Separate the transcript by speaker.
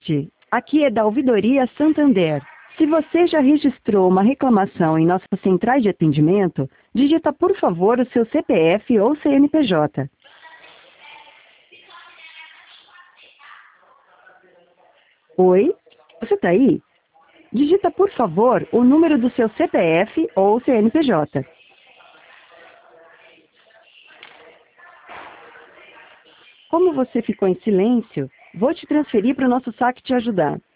Speaker 1: Aqui é da Ouvidoria Santander. Se você já registrou uma reclamação em nossas centrais de atendimento, digita por favor o seu CPF ou CNPJ. Oi? Você está aí? Digita por favor o número do seu CPF ou CNPJ. Como você ficou em silêncio, vou te transferir para o nosso saque te ajudar.